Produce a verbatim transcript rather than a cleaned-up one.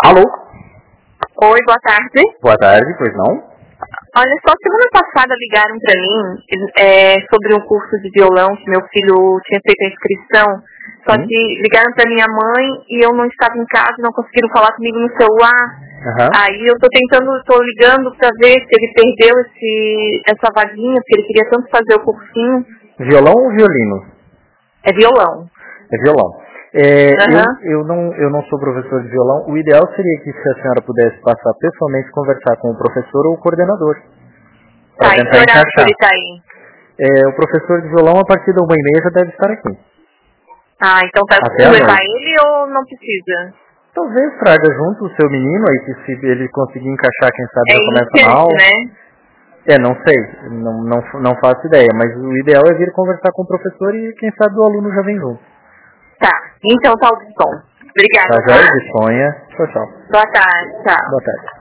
Alô? Oi, boa tarde. Boa tarde, pois não? Olha só, semana passada ligaram para mim é, sobre um curso de violão que meu filho tinha feito a inscrição, só Sim. que ligaram para minha mãe e eu não estava em casa, não conseguiram falar comigo no celular. Uhum. Aí eu tô tentando, tô ligando para ver se ele perdeu esse, essa vaguinha, porque ele queria tanto fazer o cursinho. Violão ou violino? É violão. É violão. É, Uhum. eu, eu, não, eu não sou professor de violão. O ideal seria que, se a senhora pudesse passar pessoalmente, conversar com o professor ou o coordenador, para Tá, e que tentar horário que encaixar. ele tá aí? É, o professor de violão, a partir da uma e meia, já deve estar aqui. Ah, então tá, eu Até preciso a levar noite. ele ou não precisa? Talvez traga junto o seu menino, aí que se ele conseguir encaixar, quem sabe É já começa na iniciante, aula. né? É, não sei, não, não, não faço ideia, mas o ideal é vir conversar com o professor e quem sabe o aluno já vem junto. Tá, então tá o som. Obrigada, Tá, tá? já disponha. Tchau, tchau. Boa tarde, tchau. Boa tarde.